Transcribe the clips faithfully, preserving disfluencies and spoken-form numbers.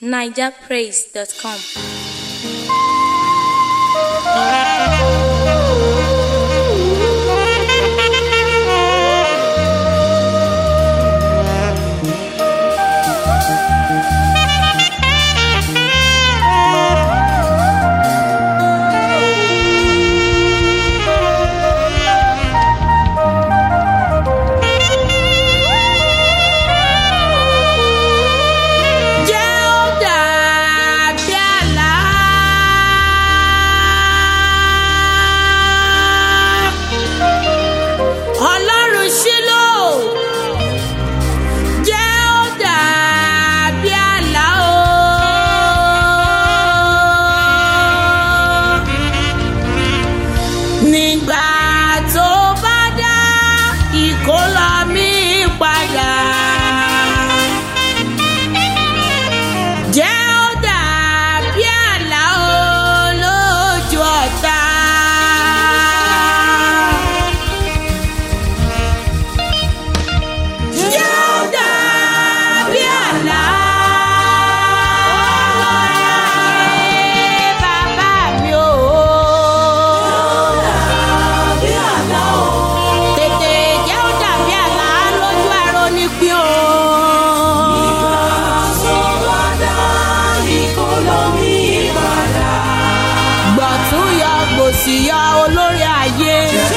niger praise dot com. Ìyá olórí ayé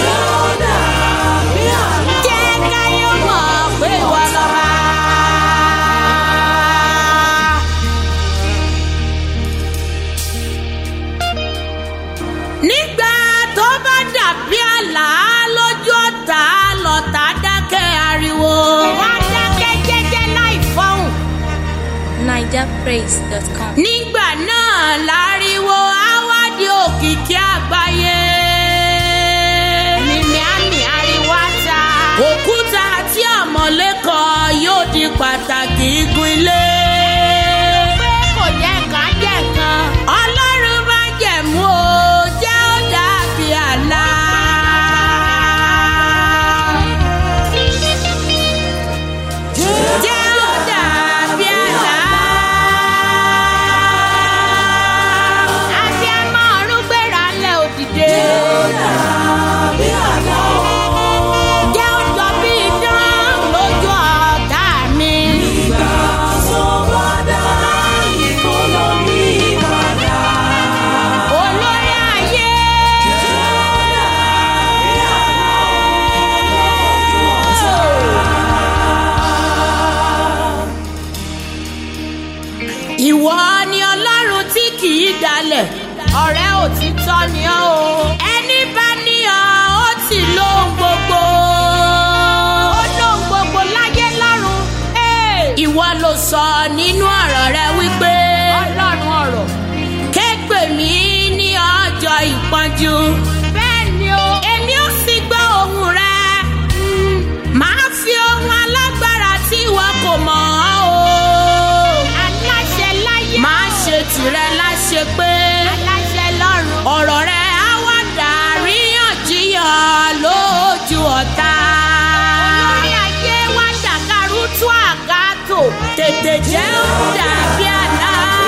jẹ́ káyọ̀ mọ̀ pé ìwọ lọ́ba. Nígbà tó bá dàbí àlá lójú ọ̀tá lọ́tà dákẹ́ ariwo. Wọ́n dákẹ́ jẹ́jẹ́ láì fọ́hùn. niger praise dot com. Nígbà náà láriwo àwádìí òkìkí àgbáyé. Mímí àmì àríwá ta. Òkúta àti àmọ̀lẹ́kọ̀ọ́ yóò di pàtàkì igun ilé. Pé kò jẹ́ kan jẹ́ kan. Ọlọ́run bá jẹ̀mú o, jẹ́ ó dàbí àlá. Jẹ́ ó dàbí àlá. Àti àmọ́ ọ̀run gbéra lẹ̀ òdìdé. Jẹ́ ó jọ bí idán lójú ọ̀tá mi. Olórí ayé. Ìwọ ni Ọlọ́run tí kì í dalẹ̀, ọ̀rẹ́ òtítọ́ ni ọ́ o. Ẹni bá ní ọ, ó ti lóhun gbogbo. Ó lóhun gbogbo láyé lọ́run. Ìwọ ló sọ nínú ọ̀rọ̀ rẹ wípé Ọlọ́run ọ̀rọ̀ ké pè mí ní ọjọ́ ìpọ́njú. Bẹ́ẹ̀ ni o. Èmi ó sì gbọ́ ohùn rẹ. Màá fi ohun alágbára tí ìwọ kò mọ̀ ọ́ o. Aláṣẹ láyé. Màá ṣe tìrẹ láṣẹ pé aláṣẹ lọ́run. Ọ̀rọ̀ rẹ á wá dàríyànjiyàn lójú ọ̀tá. Olórí ayé wá dàgàrú tú àgàtò. Tètè jẹ́ ó dàbí àlá.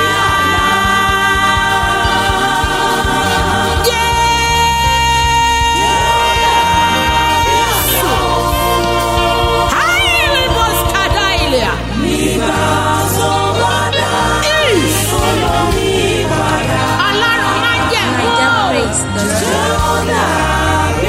niger praise dot com.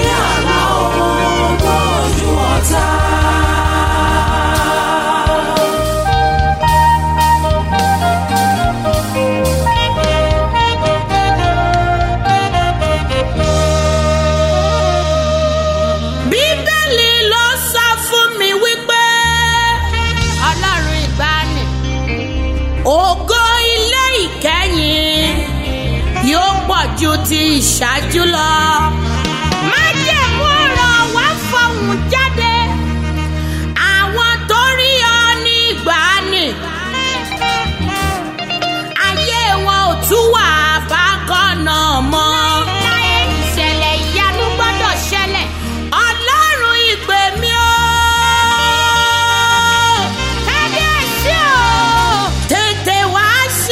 Bíbélì ló sọ fún mi wípé Ọlọ́run ìgbàanì ògo ilé ìkẹyìn yóò pọ̀ ju ti ìṣáájú lọ. Májẹ̀mú ọ̀rọ̀ wá fọhùn jáde. Àwọn tó rí ọ ní ìgbàanì ayé wọn ò tún wà bákan náà mọ́. Ìṣẹ̀lẹ̀ ìyanu gbọ́dọ̀ ṣẹlẹ̀. Ọlọ́run ìpè mi o. Kábíyèsí o. Tètè wá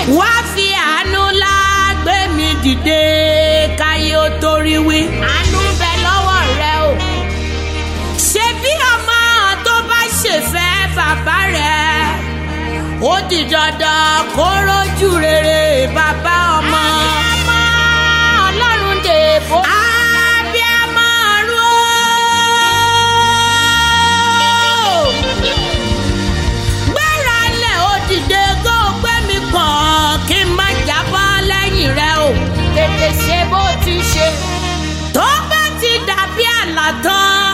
wá fi àánú ńlá gbé mi dìde káyé ó torí wí. àánú ń bẹ lọ́wọ́ rẹ o. ṣé bí ọmọ tó bá ṣèfẹ́ bàbá rẹ̀ ó di dandan kó rójú rere bàbá ọmọ. abiyamọ ọlọ́run dèbò. abiyamọ ro. gbéra lẹ̀ ó dìde kó gbé mi kàn kí n má jábọ́ lẹ́yìn rẹ o. tètè ṣe bó ti ṣe. tó bá ti dàbí àlá tán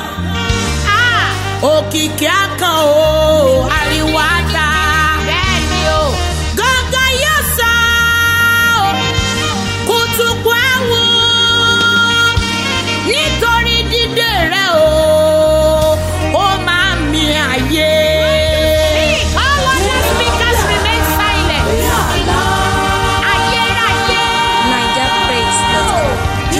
òkìkí akàn o ariwo ata. bẹ́ẹ̀ni o. gángan yóò sọ kùtùkù ẹ̀wù nítorí dídé rẹ o ó máa mi àyè. all other speakers remain silent. ayérayé. naija praise dot com.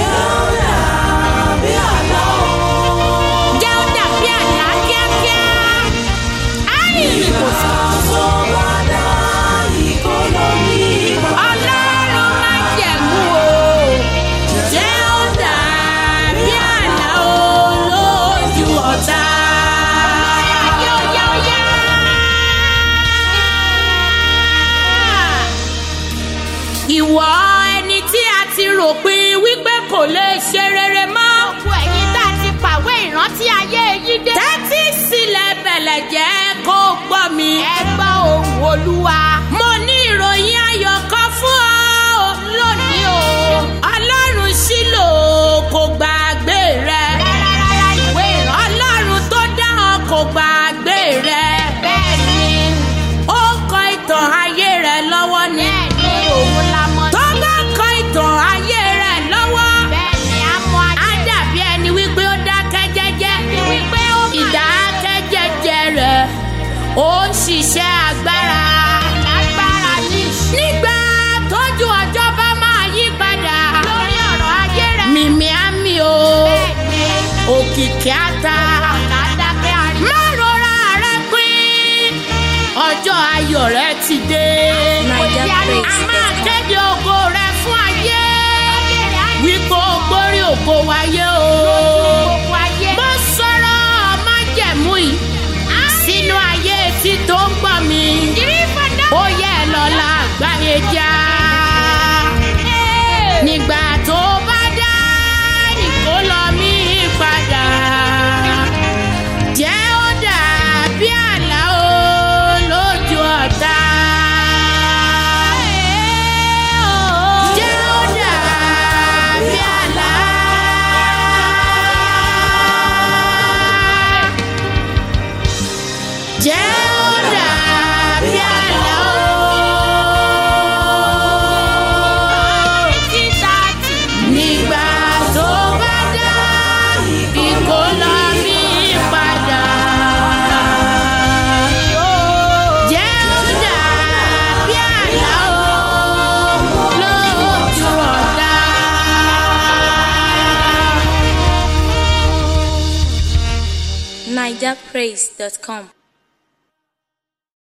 ìwọ ẹni tí a ti rò pin wípé kò lè ṣe rere mọ́. gbogbo ẹ̀yin tá a ti pàwé ìrántí ayé yìí dé. tẹ́tí sílẹ̀ bẹ̀lẹ̀ jẹ́ kó gbọ́ mi. ẹ gbọ́ ohùn Olúwa. mo ní ìròyìn ayọ̀ kan fún ọ lónìí o. Ọlọ́run Ṣílò kò gbàgbé rẹ. rárá ìwé ìrántí. Ọlọ́run tó dá ọ kò gbàgbé rẹ. bẹ́ẹ̀ ni. ó kọ ìtàn ayé rẹ lọ́wọ́ ni. bẹ́ẹ̀ ni òun la mọ̀. tó bá kọ ìtàn ayé rẹ lọ́wọ́. bẹ́ẹ̀ ni a mọ ayé. á dàbí ẹni wípé ó dákẹ́ jẹ́jẹ́. wípé ó máa. ìdákẹ́ jẹ́jẹ́ rẹ̀ ó ń ṣiṣẹ́ agbára. lágbára ní. nígbà tójú ọjọ́ bá máa yí padà. lórí ọ̀rọ̀ ayé rẹ̀. mìmí àmì o. bẹ́ẹ̀ ni. òkìkí ata. ọ̀gá dákẹ́ àrí. má rọra rẹ pín. ọjọ́ ayọ̀ rẹ ti dé. naija praise a dot máa com. kéde ògo rẹ fún ayé. wípé o gbórí ògo wáyé o. mo sọ̀rọ̀ májẹ̀mú yìí sínú ayé tí tó ń gbọ́ mi. ó yẹ lọ́la àgbáyé já. nígbà tó bá dá ìkó lọ mí padà. jẹ́ ó dàbí àlá o lójú ọ̀tá. jẹ́ ó dàbí àlá. jẹ́ ó dàbí àlá o. nígbà tó bá dá ìkó lọ mí padà. jẹ́ ó dàbí àlá o lójú ọ̀tá. naija praise dot com.